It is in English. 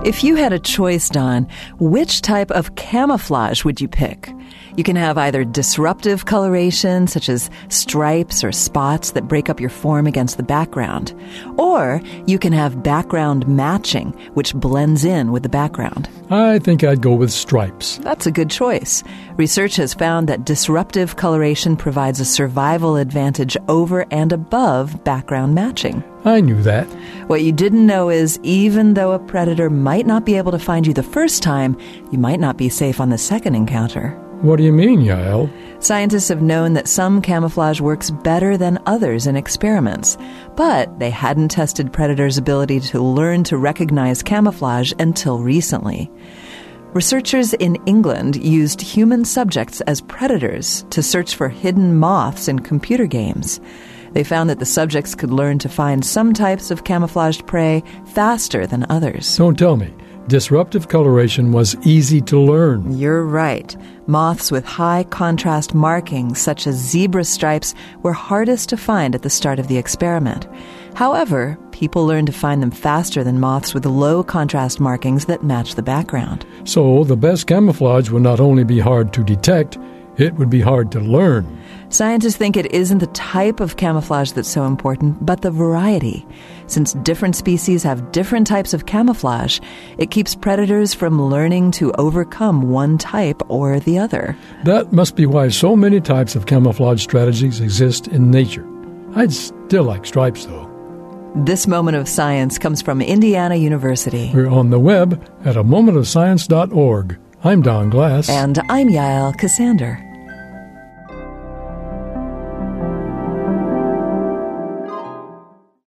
If you had a choice, Don, which type of camouflage would you pick? You can have either disruptive coloration, such as stripes or spots that break up your form against the background. Or you can have background matching, which blends in with the background. I think I'd go with stripes. That's a good choice. Research has found that disruptive coloration provides a survival advantage over and above background matching. I knew that. What you didn't know is even though a predator might not be able to find you the first time, you might not be safe on the second encounter. What do you mean, Yael? Scientists have known that some camouflage works better than others in experiments, but they hadn't tested predators' ability to learn to recognize camouflage until recently. Researchers in England used human subjects as predators to search for hidden moths in computer games. They found that the subjects could learn to find some types of camouflaged prey faster than others. Don't tell me. Disruptive coloration was easy to learn. You're right. Moths with high contrast markings, such as zebra stripes, were hardest to find at the start of the experiment. However, people learned to find them faster than moths with low contrast markings that match the background. So the best camouflage would not only be hard to detect, it would be hard to learn. Scientists think it isn't the type of camouflage that's so important, but the variety. Since different species have different types of camouflage, it keeps predators from learning to overcome one type or the other. That must be why so many types of camouflage strategies exist in nature. I'd still like stripes, though. This Moment of Science comes from Indiana University. We're on the web at amomentofscience.org. I'm Don Glass. And I'm Yael Cassander.